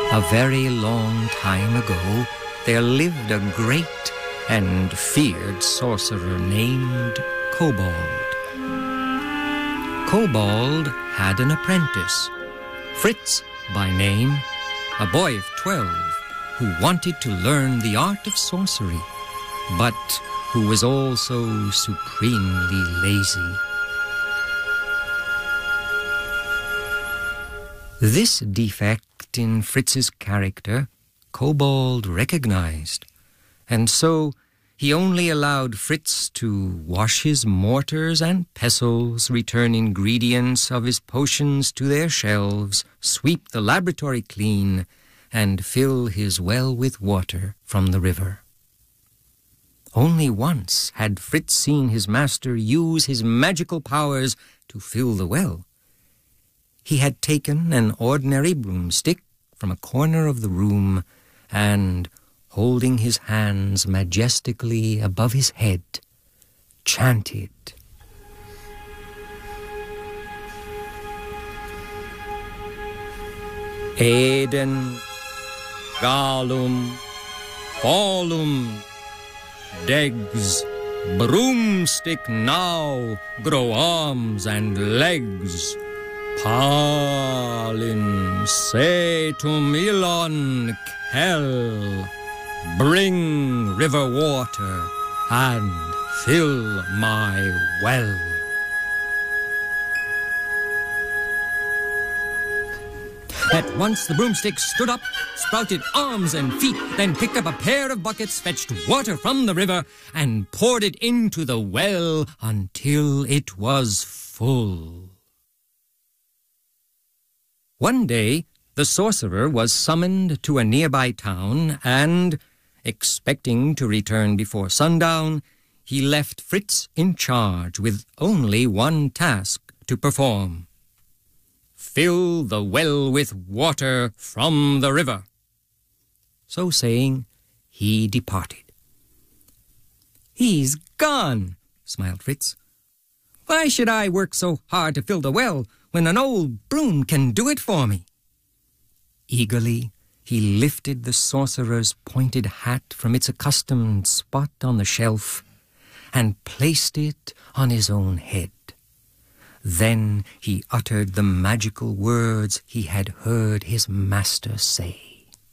A very long time ago, there lived a great and feared sorcerer named Kobold. Kobold had an apprentice, Fritz by name, a boy of 12, who wanted to learn the art of sorcery, but who was also supremely lazy. This defect in Fritz's character Kobold recognized, and so he only allowed Fritz to wash his mortars and pestles, return ingredients of his potions to their shelves, sweep the laboratory clean, and fill his well with water from the river. Only once had Fritz seen his master use his magical powers to fill the well. He had taken an ordinary broomstick from a corner of the room and, holding his hands majestically above his head, chanted, Eden, Galum, Falum, Degs, broomstick now, grow arms and legs. Palin, Setum, Ilon, Kel, bring river water and fill my well. At once the broomstick stood up, sprouted arms and feet, then picked up a pair of buckets, fetched water from the river, and poured it into the well until it was full. One day, the sorcerer was summoned to a nearby town and, expecting to return before sundown, he left Fritz in charge with only one task to perform. Fill the well with water from the river. So saying, he departed. He's gone, smiled Fritz. Why should I work so hard to fill the well when an old broom can do it for me? Eagerly, he lifted the sorcerer's pointed hat from its accustomed spot on the shelf and placed it on his own head. Then he uttered the magical words he had heard his master say.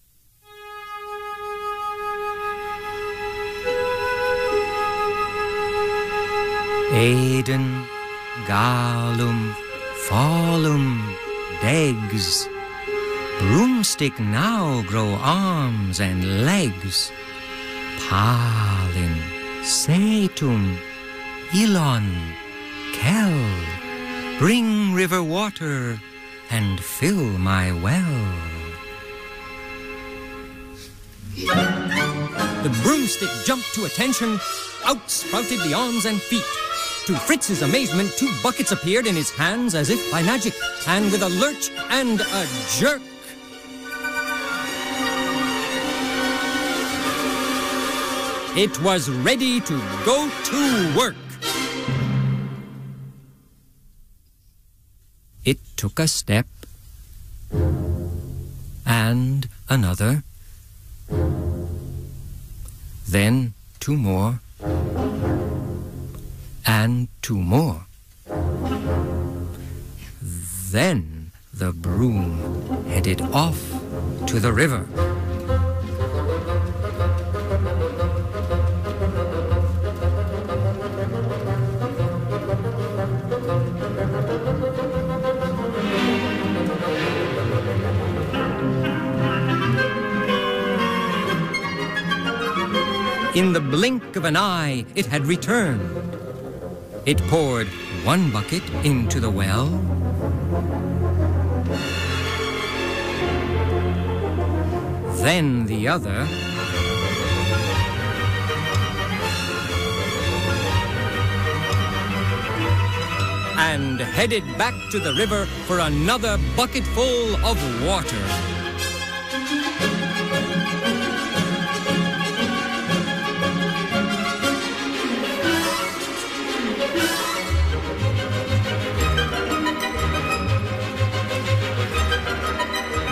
Eden, Galum, Falum, Degs, broomstick now grow arms and legs. Palin, Setum, Ilon, Kel, bring river water and fill my well. The broomstick jumped to attention. Out sprouted the arms and feet. To Fritz's amazement, 2 buckets appeared in his hands as if by magic, and with a lurch and a jerk, it was ready to go to work. It took a step, and another, then 2 more, and 2 more. Then the broom headed off to the river. In the blink of an eye, it had returned. It poured 1 bucket into the well, then the other, and headed back to the river for another bucketful of water.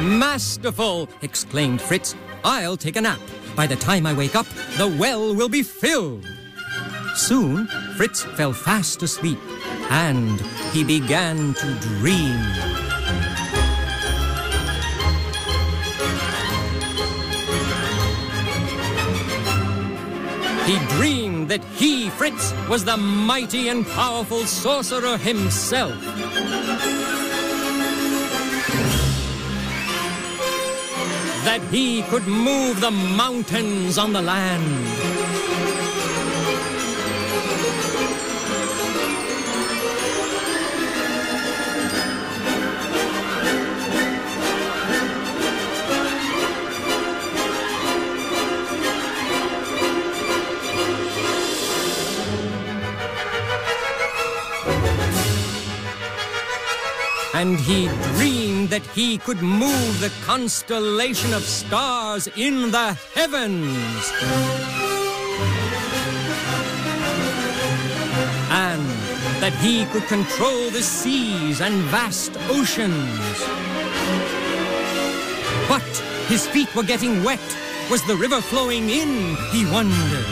Masterful! Exclaimed Fritz. I'll take a nap. By the time I wake up, the well will be filled. Soon, Fritz fell fast asleep, and he began to dream. He dreamed that he, Fritz, was the mighty and powerful sorcerer himself. That he could move the mountains on the land. And he dreamed that he could move the constellation of stars in the heavens. And that he could control the seas and vast oceans. But his feet were getting wet. Was the river flowing in, he wondered.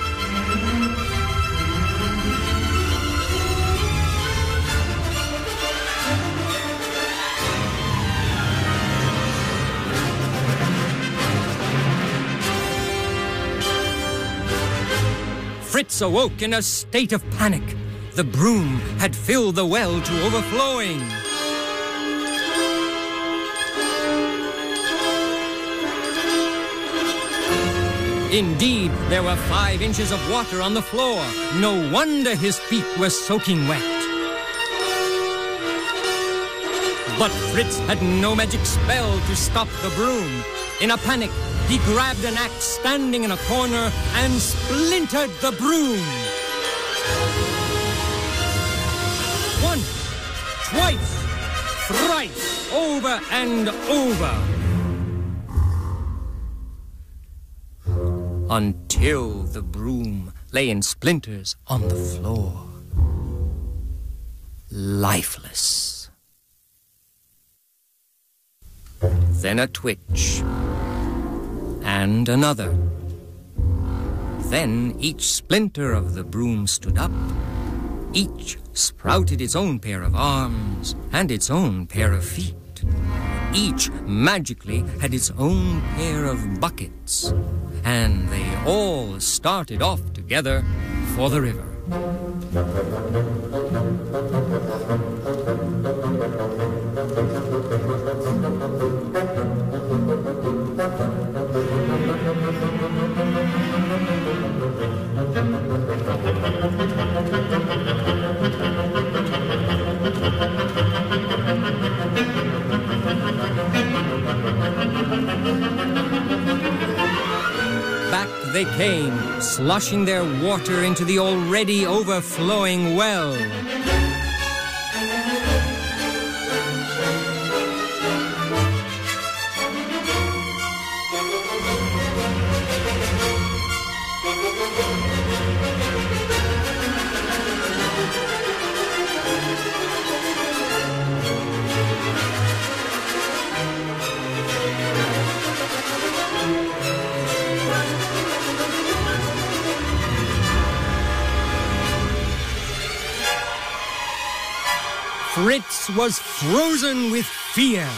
Fritz awoke in a state of panic. The broom had filled the well to overflowing. Indeed, there were 5 inches of water on the floor. No wonder his feet were soaking wet. But Fritz had no magic spell to stop the broom. In a panic, he grabbed an axe standing in a corner and splintered the broom. Once, twice, thrice, over and over. Until the broom lay in splinters on the floor, lifeless. Then a twitch, and another. Then each splinter of the broom stood up. Each sprouted its own pair of arms and its own pair of feet. Each magically had its own pair of buckets, and they all started off together for the river. Back they came, sloshing their water into the already overflowing well. Fritz was frozen with fear.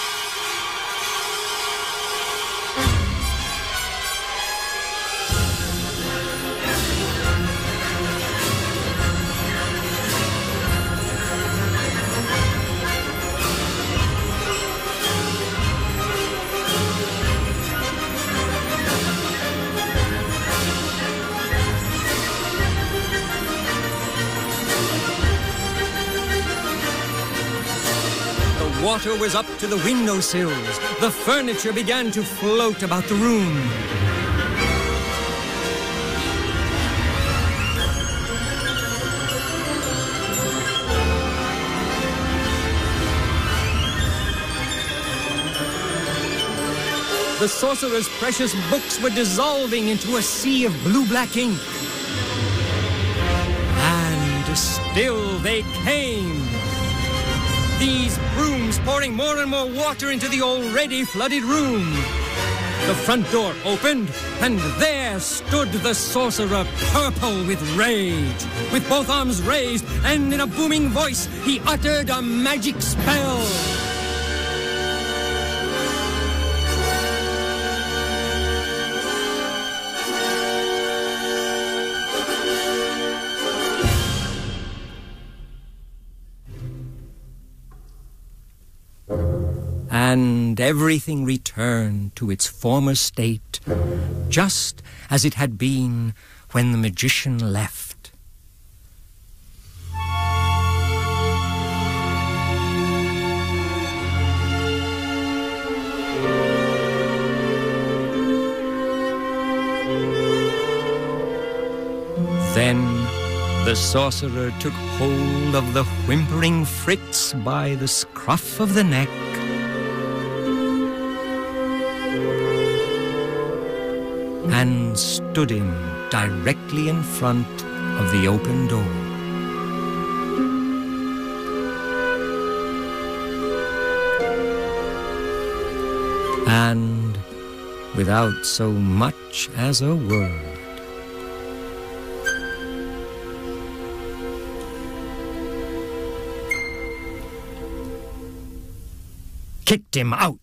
Water was up to the windowsills. The furniture began to float about the room. The sorcerer's precious books were dissolving into a sea of blue-black ink. And still they came. these brooms pouring more and more water into the already flooded room. The front door opened, and there stood the sorcerer, purple with rage. With both arms raised, and in a booming voice, he uttered a magic spell. And everything returned to its former state, just as it had been when the magician left. Then the sorcerer took hold of the whimpering Fritz by the scruff of the neck, and stood him directly in front of the open door. And without so much as a word, kicked him out.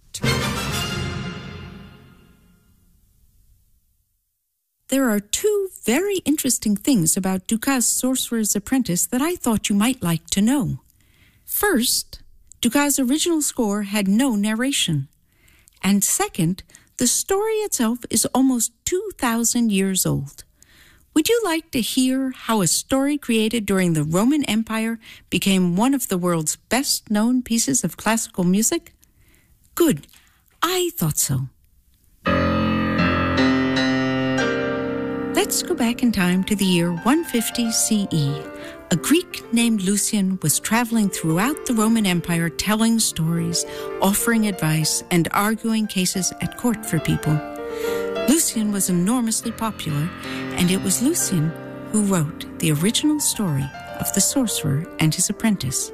There are two very interesting things about Dukas' Sorcerer's Apprentice that I thought you might like to know. First, Dukas' original score had no narration. And second, the story itself is almost 2,000 years old. Would you like to hear how a story created during the Roman Empire became one of the world's best-known pieces of classical music? Good. I thought so. Let's go back in time to the year 150 CE. A Greek named Lucian was traveling throughout the Roman Empire telling stories, offering advice, and arguing cases at court for people. Lucian was enormously popular, and it was Lucian who wrote the original story of the sorcerer and his apprentice.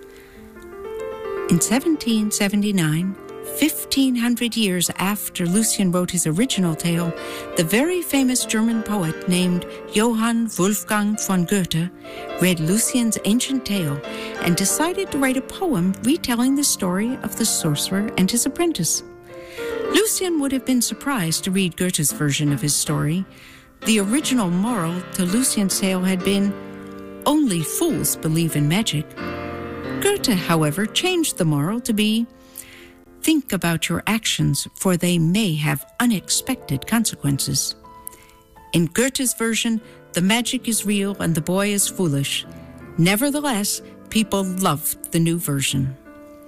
In 1779, 1,500 years after Lucian wrote his original tale, the very famous German poet named Johann Wolfgang von Goethe read Lucian's ancient tale and decided to write a poem retelling the story of the sorcerer and his apprentice. Lucian would have been surprised to read Goethe's version of his story. The original moral to Lucian's tale had been, "Only fools believe in magic." Goethe, however, changed the moral to be, "Think about your actions, for they may have unexpected consequences." In Goethe's version, the magic is real and the boy is foolish. Nevertheless, people loved the new version.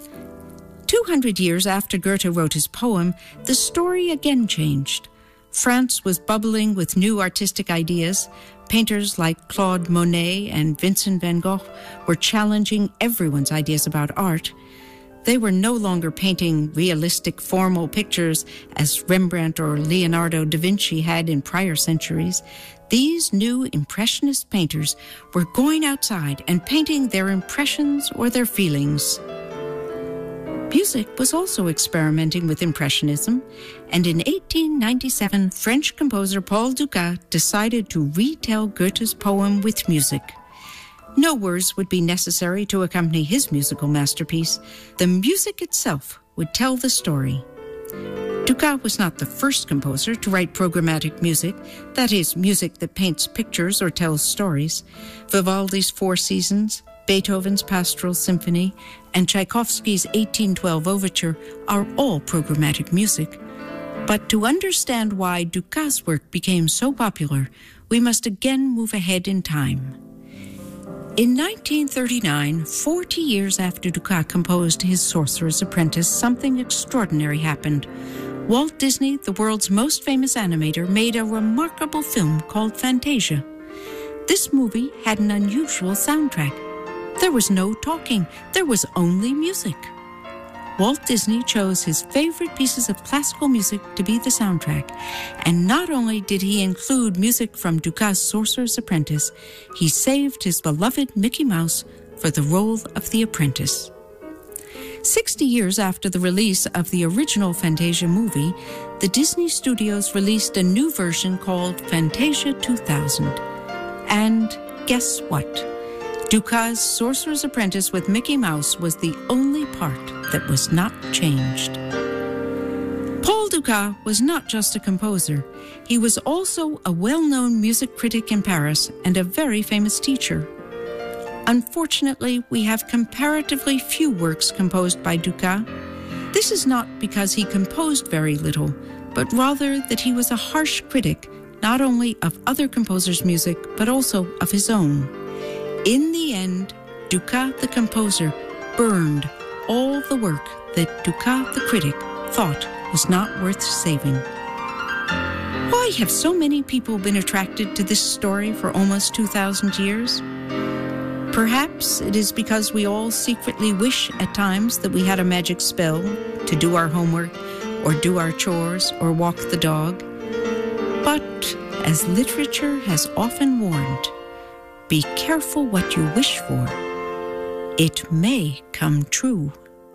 200 years after Goethe wrote his poem, the story again changed. France was bubbling with new artistic ideas. Painters like Claude Monet and Vincent van Gogh were challenging everyone's ideas about art. They were no longer painting realistic, formal pictures as Rembrandt or Leonardo da Vinci had in prior centuries. These new Impressionist painters were going outside and painting their impressions or their feelings. Music was also experimenting with Impressionism, and in 1897, French composer Paul Dukas decided to retell Goethe's poem with music. No words would be necessary to accompany his musical masterpiece. The music itself would tell the story. Dukas was not the first composer to write programmatic music, that is, music that paints pictures or tells stories. Vivaldi's Four Seasons, Beethoven's Pastoral Symphony, and Tchaikovsky's 1812 Overture are all programmatic music. But to understand why Dukas' work became so popular, we must again move ahead in time. In 1939, 40 years after Dukas composed his Sorcerer's Apprentice, something extraordinary happened. Walt Disney, the world's most famous animator, made a remarkable film called Fantasia. This movie had an unusual soundtrack. There was no talking, there was only music. Walt Disney chose his favorite pieces of classical music to be the soundtrack, and not only did he include music from Dukas' Sorcerer's Apprentice, he saved his beloved Mickey Mouse for the role of the apprentice. 60 years after the release of the original Fantasia movie, the Disney Studios released a new version called Fantasia 2000. And guess what? Dukas' Sorcerer's Apprentice with Mickey Mouse was the only part that was not changed. Paul Dukas was not just a composer. He was also a well-known music critic in Paris and a very famous teacher. Unfortunately, we have comparatively few works composed by Dukas. This is not because he composed very little, but rather that he was a harsh critic, not only of other composers' music, but also of his own. In the end, Dukas the composer burned all the work that Dukas the critic thought was not worth saving. Why have so many people been attracted to this story for almost 2,000 years? Perhaps it is because we all secretly wish at times that we had a magic spell to do our homework or do our chores or walk the dog. But as literature has often warned, be careful what you wish for. It may come true.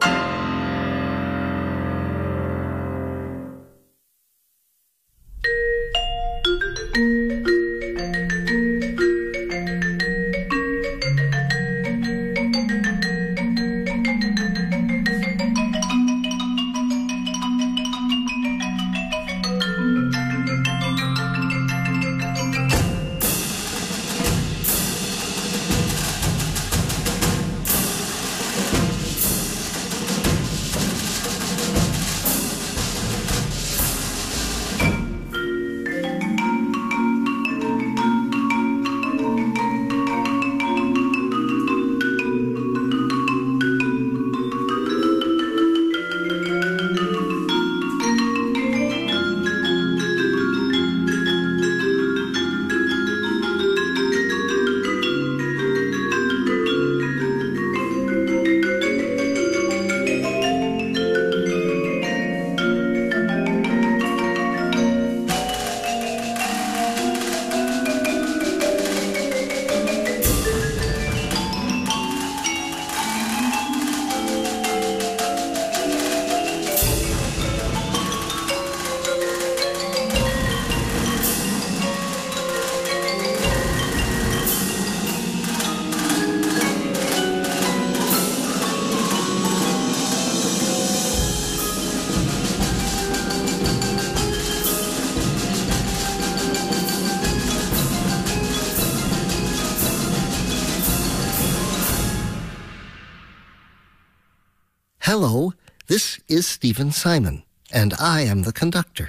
Hello, this is Stephen Simon, and I am the conductor.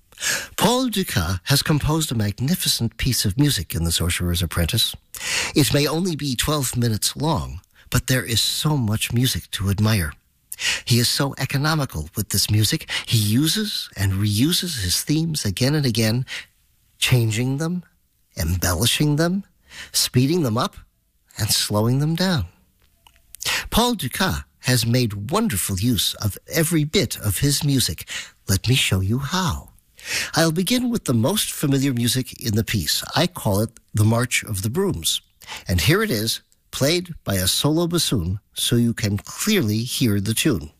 Paul Dukas has composed a magnificent piece of music in The Sorcerer's Apprentice. It may only be 12 minutes long, but there is so much music to admire. He is so economical with this music. He uses and reuses his themes again and again, changing them, embellishing them, speeding them up, and slowing them down. Paul Dukas has made wonderful use of every bit of his music. Let me show you how. I'll begin with the most familiar music in the piece. I call it the March of the Brooms. And here it is, played by a solo bassoon, so you can clearly hear the tune.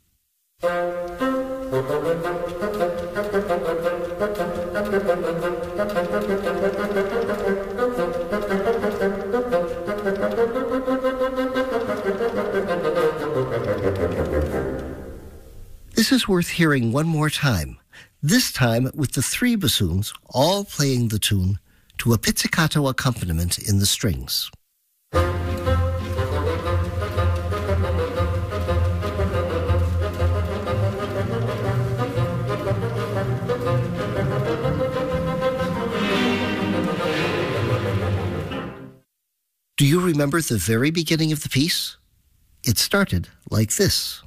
This is worth hearing one more time, this time with the three bassoons all playing the tune to a pizzicato accompaniment in the strings. Do you remember the very beginning of the piece? It started like this.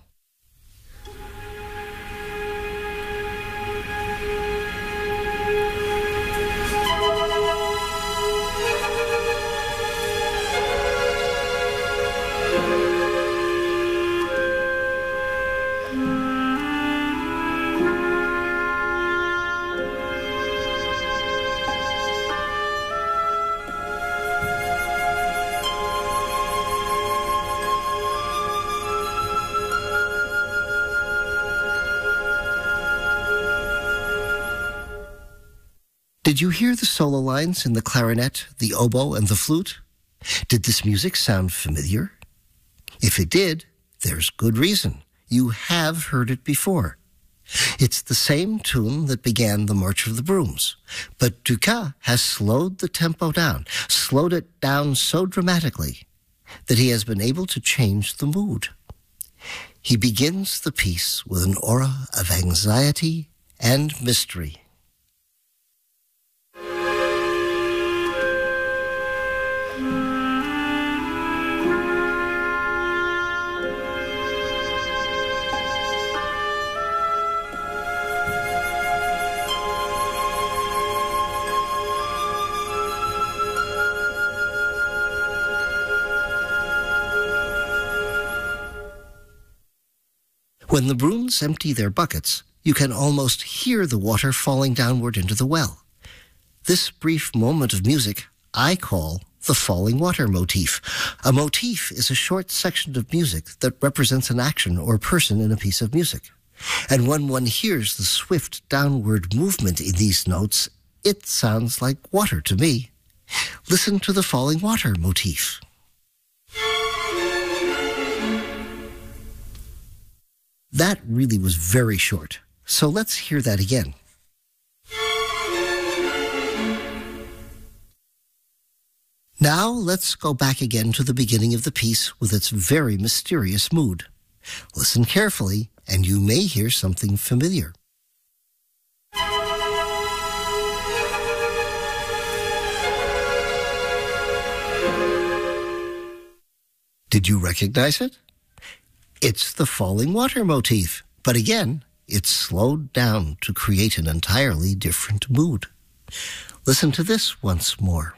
Did you hear the solo lines in the clarinet, the oboe, and the flute? Did this music sound familiar? If it did, there's good reason. You have heard it before. It's the same tune that began the March of the Brooms, but Dukas has slowed the tempo down, slowed it down so dramatically that he has been able to change the mood. He begins the piece with an aura of anxiety and mystery. When the brooms empty their buckets, you can almost hear the water falling downward into the well. This brief moment of music I call the falling water motif. A motif is a short section of music that represents an action or person in a piece of music. And when one hears the swift downward movement in these notes, it sounds like water to me. Listen to the falling water motif. That really was very short, so let's hear that again. Now let's go back again to the beginning of the piece with its very mysterious mood. Listen carefully, and you may hear something familiar. Did you recognize it? It's the falling water motif, but again, it's slowed down to create an entirely different mood. Listen to this once more.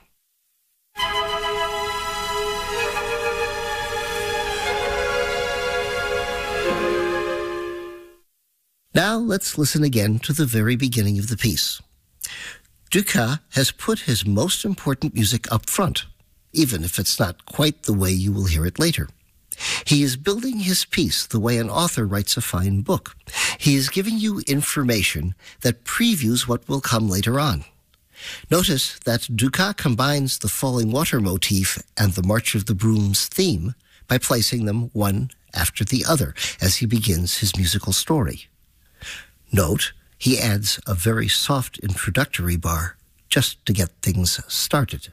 Now let's listen again to the very beginning of the piece. Dukas has put his most important music up front, even if it's not quite the way you will hear it later. He is building his piece the way an author writes a fine book. He is giving you information that previews what will come later on. Notice that Dukas combines the falling water motif and the March of the Brooms theme by placing them one after the other as he begins his musical story. Note, he adds a very soft introductory bar just to get things started.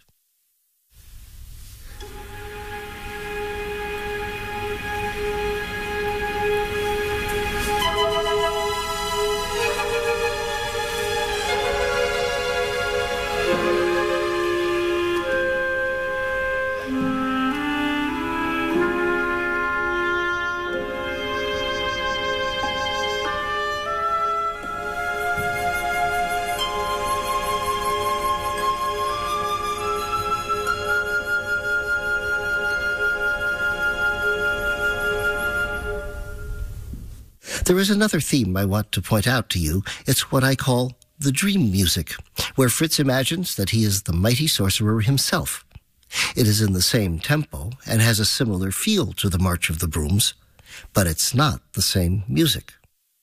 There is another theme I want to point out to you. It's what I call the dream music, where Fritz imagines that he is the mighty sorcerer himself. It is in the same tempo and has a similar feel to the March of the Brooms, but it's not the same music.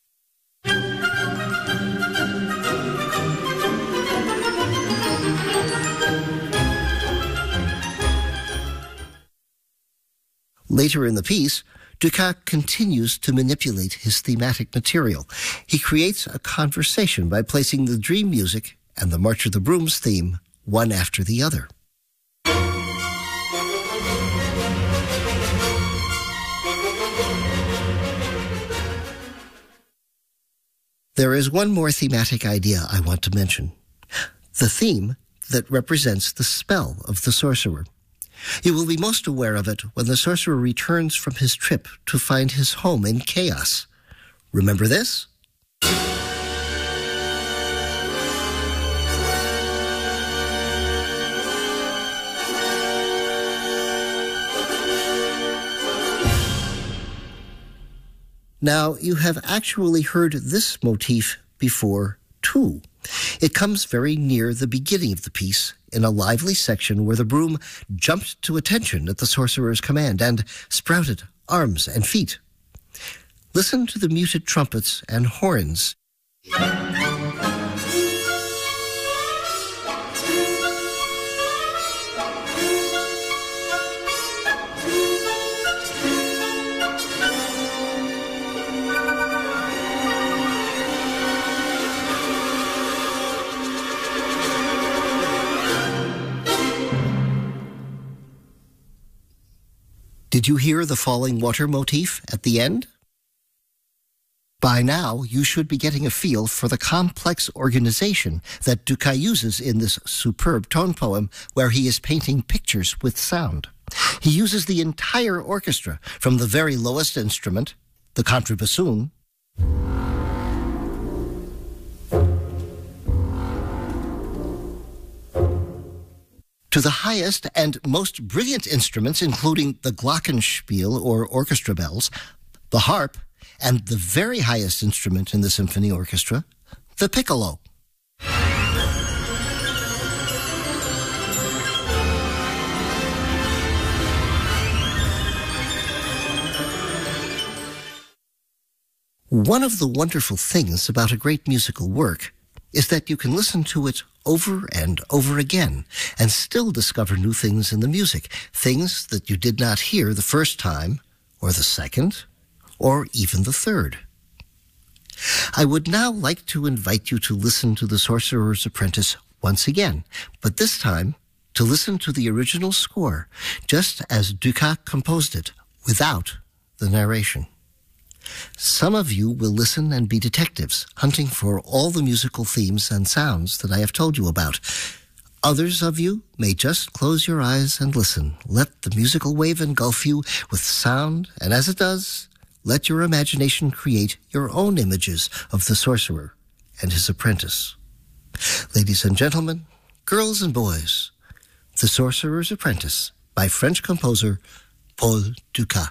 Later in the piece, Dukas continues to manipulate his thematic material. He creates a conversation by placing the dream music and the March of the Brooms theme one after the other. There is one more thematic idea I want to mention. The theme that represents the spell of the sorcerer. You will be most aware of it when the sorcerer returns from his trip to find his home in chaos. Remember this? Now, you have actually heard this motif before, too. It comes very near the beginning of the piece in a lively section where the broom jumped to attention at the sorcerer's command and sprouted arms and feet. Listen to the muted trumpets and horns. Did you hear the falling water motif at the end? By now, you should be getting a feel for the complex organization that Dukas uses in this superb tone poem where he is painting pictures with sound. He uses the entire orchestra, from the very lowest instrument, the contrabassoon, to the highest and most brilliant instruments, including the glockenspiel, or orchestra bells, the harp, and the very highest instrument in the symphony orchestra, the piccolo. One of the wonderful things about a great musical work is that you can listen to it over and over again and still discover new things in the music, things that you did not hear the first time, or the second, or even the third. I would now like to invite you to listen to The Sorcerer's Apprentice once again, but this time to listen to the original score, just as Dukas composed it, without the narration. Some of you will listen and be detectives, hunting for all the musical themes and sounds that I have told you about. Others of you may just close your eyes and listen. Let the musical wave engulf you with sound, and as it does, let your imagination create your own images of the sorcerer and his apprentice. Ladies and gentlemen, girls and boys, The Sorcerer's Apprentice by French composer Paul Dukas.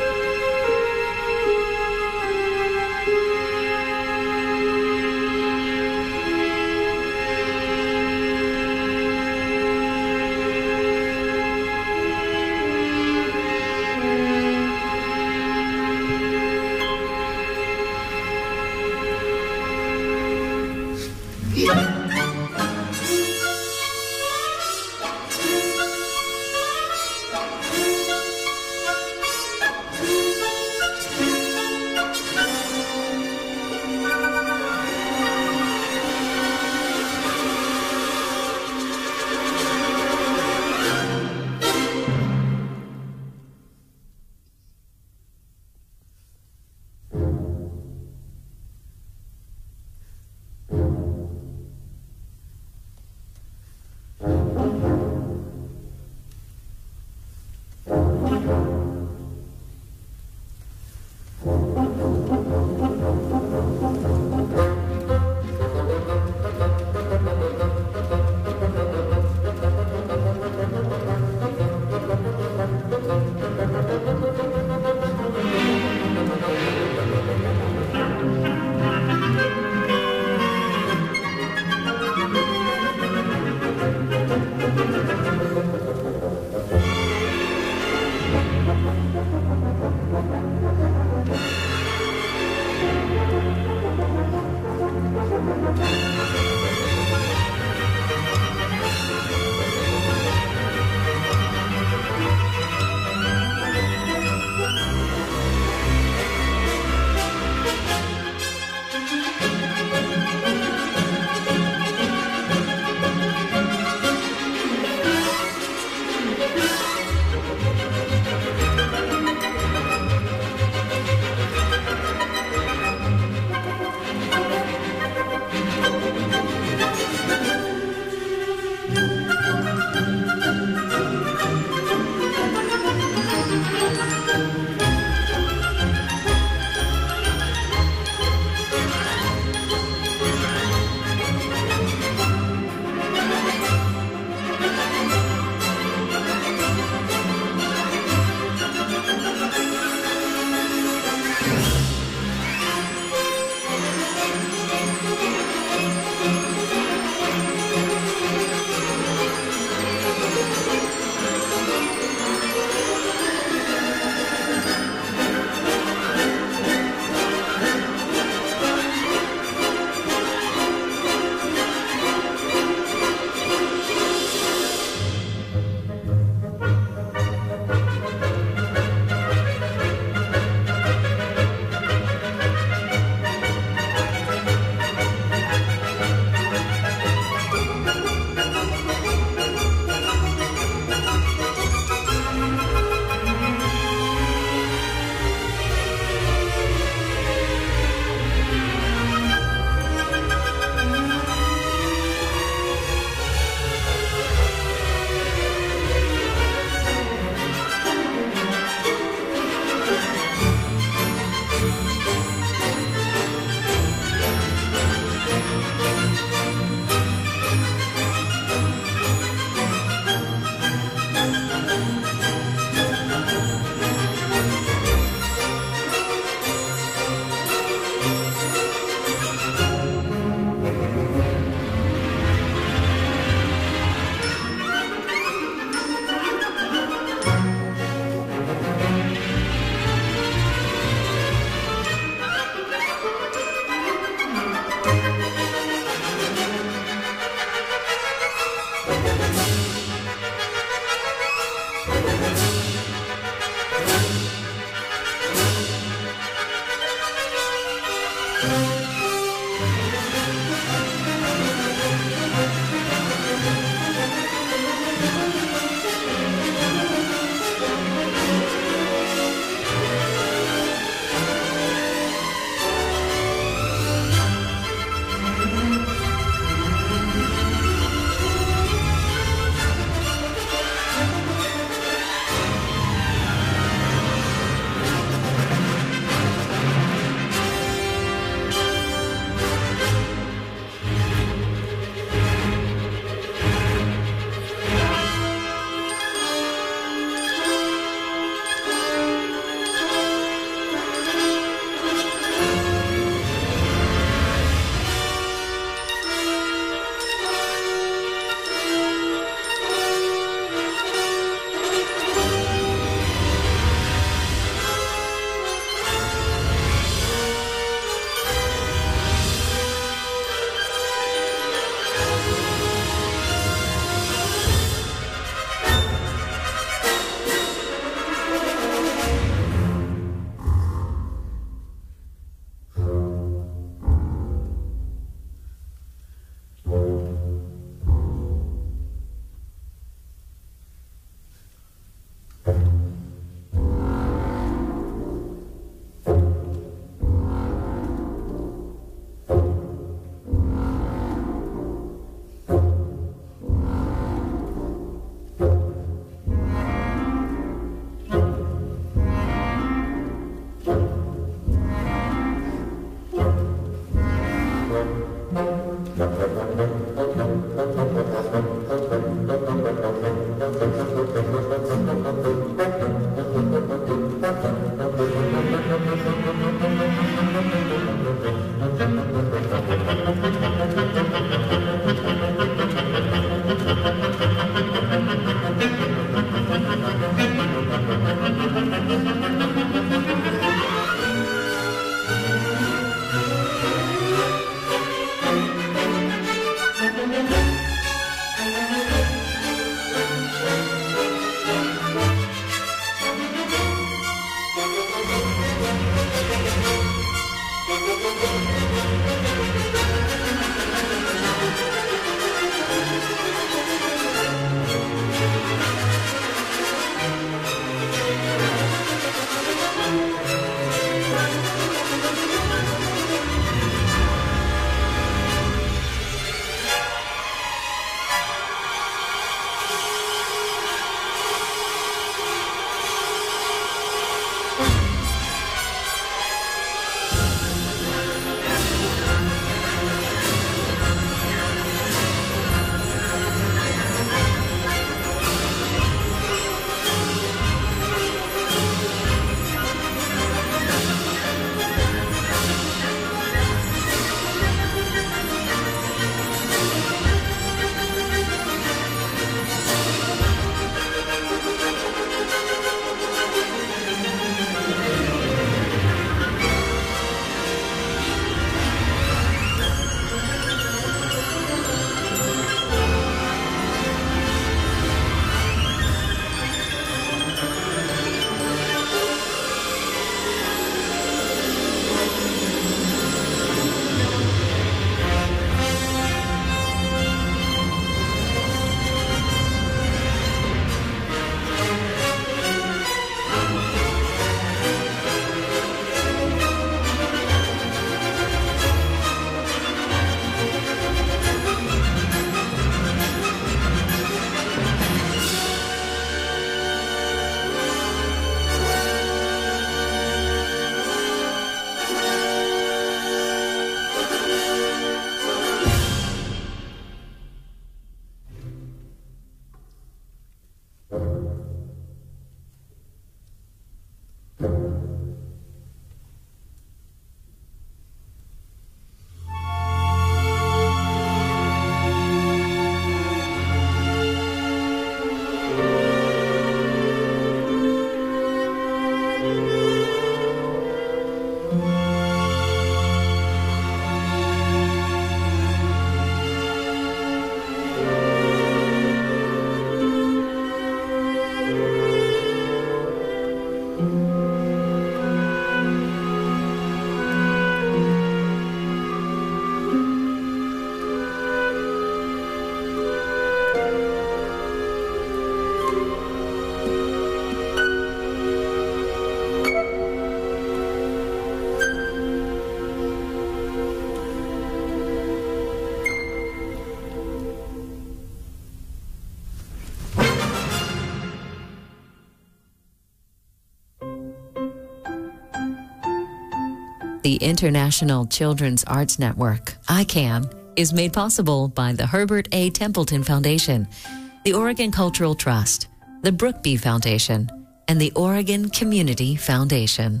The International Children's Arts Network, ICANN, is made possible by the Herbert A. Templeton Foundation, the Oregon Cultural Trust, the Brookby Foundation, and the Oregon Community Foundation.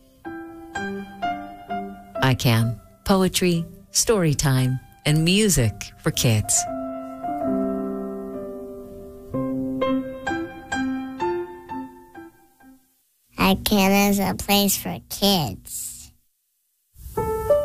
ICANN, poetry, story time, and music for kids. ICANN is a place for kids.